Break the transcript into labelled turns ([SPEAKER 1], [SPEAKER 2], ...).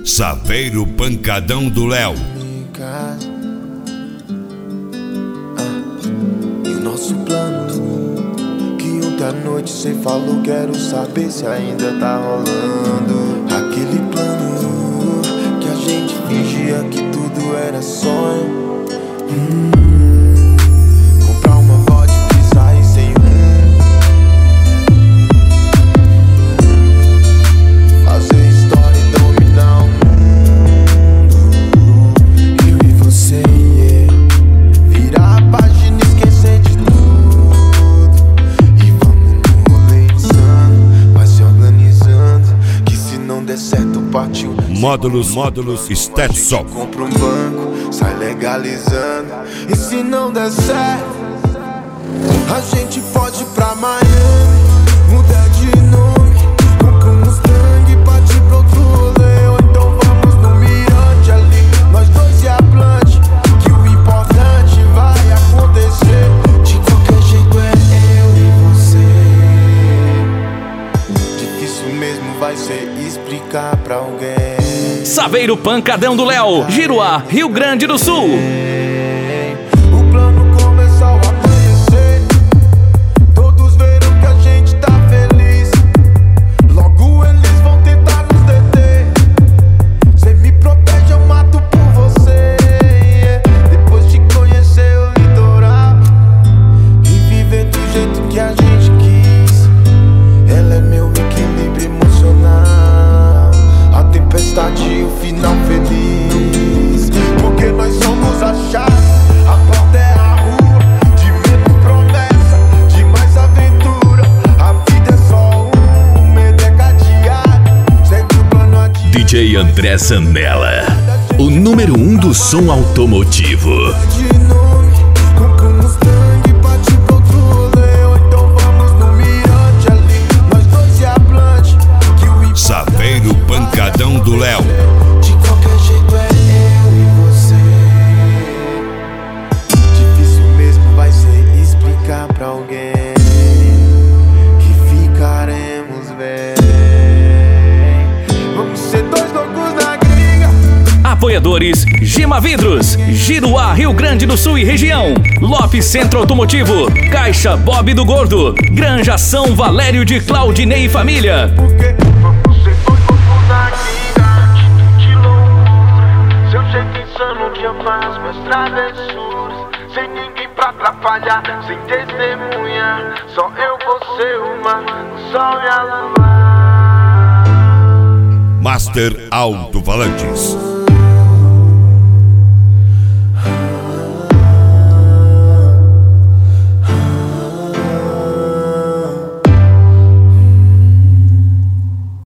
[SPEAKER 1] Saveiro Pancadão do Léo.
[SPEAKER 2] E o nosso plano, que ontem à noite cê falou, quero saber se ainda tá rolando. Aquele plano que a gente fingia que tudo era sonho. Comprar uma vodka e sair sem fazer história e dominar o mundo. Eu e você, virar a página e esquecer de tudo. E vamos no rolê insano, vai se organizando, que se não der certo partiu.
[SPEAKER 1] Módulos Stetson.
[SPEAKER 2] Compra um banco, sai legalizando. E se não der certo, a gente pode ir pra Miami, mudar de nome, compra um Mustang e partir pra outro rolê. Ou então vamos no Mirante ali, nós dois e a Blunt, que o importante vai acontecer. De qualquer jeito é eu e você. Difícil mesmo vai ser explicar pra alguém.
[SPEAKER 3] Saveiro Pancadão do Léo, Giruá, Rio Grande do Sul.
[SPEAKER 2] O plano começou a amanhecer, todos viram que a gente tá feliz. Logo eles vão tentar nos deter. Cê me protege, eu mato por você. Depois de conhecer o litoral e viver do jeito que a gente quis, ela é meu equilíbrio emocional, a tempestade e o final feliz. Porque nós somos a chave, a porta é a rua, de menos promessa, de mais aventura. A vida é só um medo é cadeado, segue o plano adiante.
[SPEAKER 4] DJ André Zanella, o número 1 do som automotivo.
[SPEAKER 2] De nome, compra um Mustang e partir pra outro rolê. Ou então vamos no Mirante ali, nós dois e a Blunt, que o
[SPEAKER 1] Saveiro Pancadão do Léo.
[SPEAKER 2] de qualquer jeito é eu e você. Difícil mesmo vai ser explicar pra alguém que ficaremos bem. Vamos ser dois loucos na gringa.
[SPEAKER 3] Apoiadores: Gima Vidros, Giruá, Rio Grande do Sul e região. Lopes Centro Automotivo, Caixa Bob do Gordo, Granja São Valério de Claudinei e Família.
[SPEAKER 2] Porque vamos ser dois loucos na gringa. De loucura, seu jeito insano que eu faço minhas travessuras. Sem ninguém pra atrapalhar, sem testemunha. Só eu, você, o mar, o sol e a lua.
[SPEAKER 1] Master Alto Falantes.